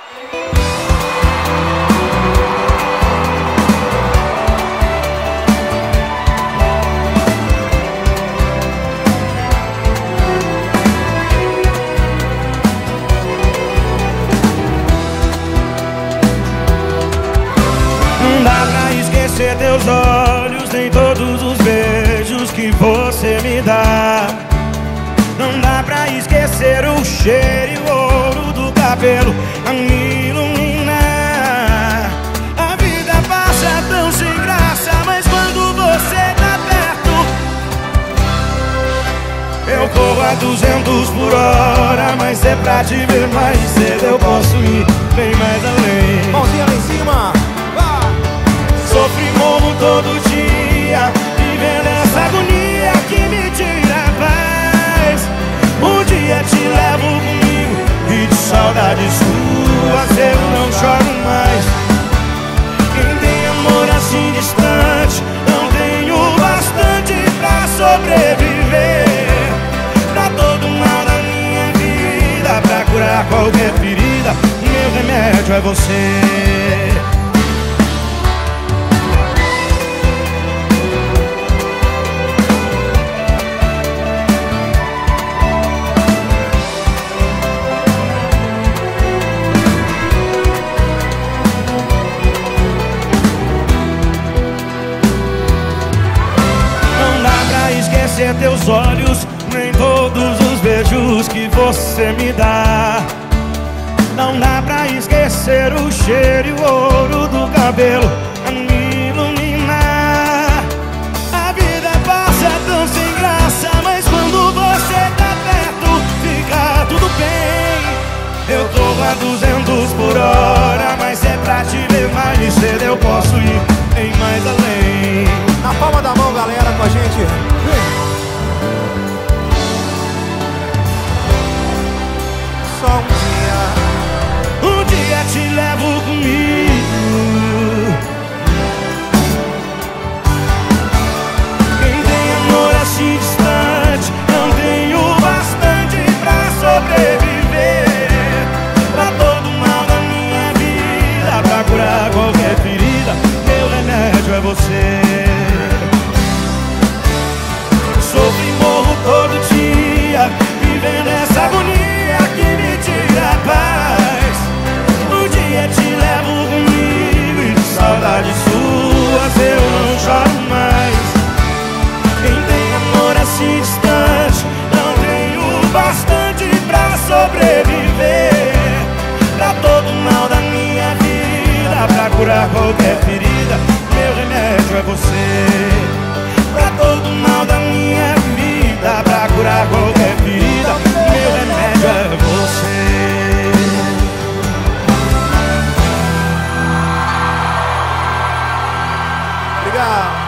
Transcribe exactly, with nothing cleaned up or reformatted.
Não dá pra esquecer teus olhos, nem todos os beijos que você me dá. Não dá pra esquecer o cheiro e o ouro do cabelo a me iluminar. A vida passa tão sem graça, mas quando você tá perto, eu corro a duzentos por hora, mas é pra te ver mais cedo eu posso ir bem mais além. Mãozinha lá em cima. Sofro e morro todo dia, vivendo essa agonia que me tira a paz. Um dia te levo comigo e de saudade suas eu não choro mais. Quem tem amor assim distante não tenho bastante pra sobreviver. Pra todo mal da minha vida, pra curar qualquer ferida, meu remédio é você. Esquecer teus olhos, nem todos os beijos que você me dá. Não dá pra esquecer o cheiro e o ouro do cabelo a me iluminar. A vida passa tão sem graça, mas quando você tá perto, fica tudo bem. Eu tô a duzentos por hora, mas é pra te ver mais cedo eu posso ir bem mais além. Na palma da mão, galera, com a gente. Vem. Só um dia, um dia te levo comigo. Quem tem amor assim distante não tenho bastante pra sobreviver. Pra todo mal da minha vida, pra curar qualquer ferida, meu remédio é você. Sofro e morro todo dia, vivendo essa agonia que me tira a paz. Um dia te levo comigo e de saudades suas eu não choro mais. Quem tem amor assim distante não tenho bastante pra sobreviver. Pra todo mal da minha vida, pra curar qualquer ferida, meu remédio é você. Pra todo mal da minha vida, pra curar qualquer ferida, meu remédio é você. Obrigado.